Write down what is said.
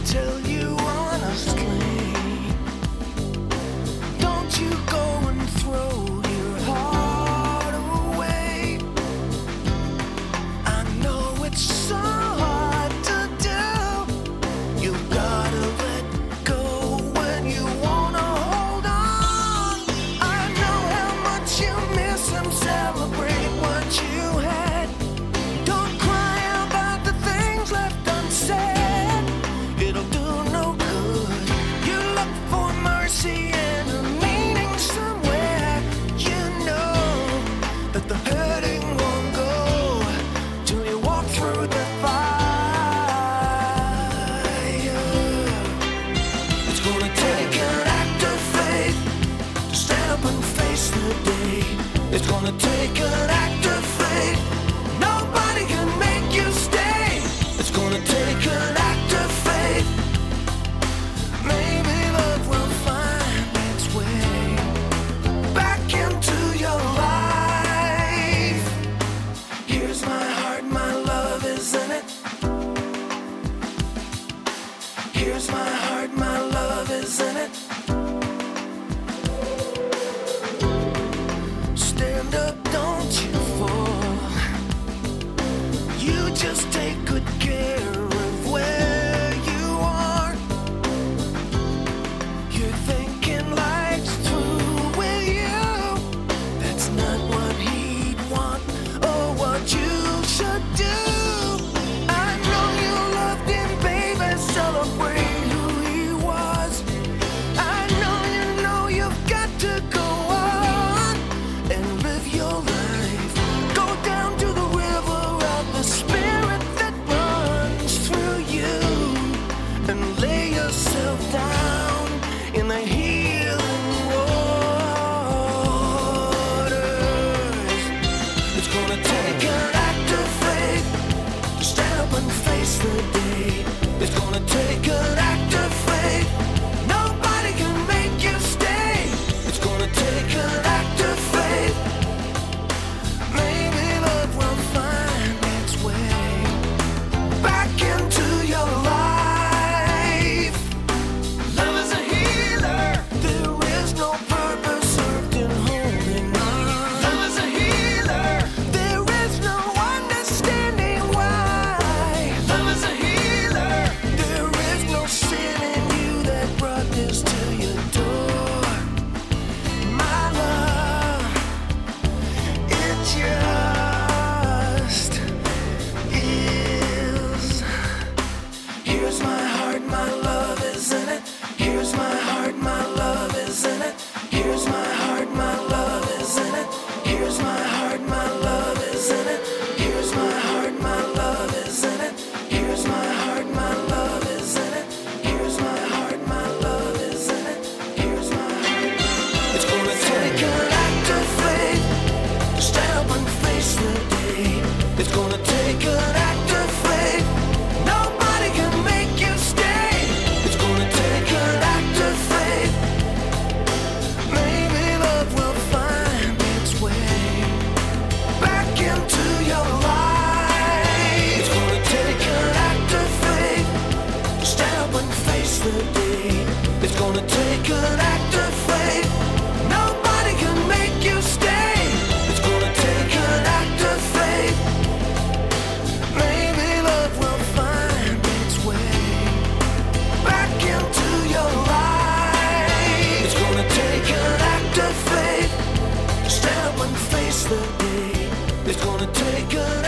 tell you honestly, don't you go and throw your heart away. I know it's so hard to do. You gotta let go when you wanna hold on. I know how much you miss him. Celebrate what you had. Don't cry about the things left unsaid. It'll do no good. You look for mercy and a meaning somewhere. You know that the hurting won't go till you walk through the fire. It's gonna take an act of faith to stand up and face the day. It's gonna take an act of faith. Nobody can make you stay. It's gonna take an act of faith. Maybe love will find its way back into your life. Here's my heart, my love is in it. Here's my heart, my love is in it. Stand up, don't you fall. You just take good care of where you are. You're thinking life's through with you. That's not what he'd want or what you should do. I know you loved him, baby. Celebrate who he was. I know you've got to go on and live your life. Go down to the river of the spirit that runs through you and lay yourself down in the healing waters. It's gonna take an act of faith to stand up and face the day. It's gonna take an act of faith. Nobody can make you stay. It's gonna take an act of faith. Maybe love will find its way back into your life. Love is a healer. There is no purpose served in holding on. Love is a healer. There is no understanding why. Love is a healer. There is no sin in you that brought this to your door. My love, it just is. Here's my heart, my love is in it. Here's my heart, my love is in it. Here's my heart, my love is in it. Here's my heart, my love is in it. Here's my heart, my love is in it. Here's my heart, my love is in it. Here's my heart, my love is in it. Here's my heart. It's gonna take an act of faith to stand up and face the day. It's gonna take an act of faith. Nobody can make you stay. It's gonna take an act of faith. Maybe love will find its way back into your life. It's gonna take an act of faith to stand up and face the day. It's gonna take an act of faith. Nobody can make you stay. It's gonna take an act of faith. Maybe love will find its way back into your life. It's gonna take an act of faith to stand up and face the day. It's gonna take an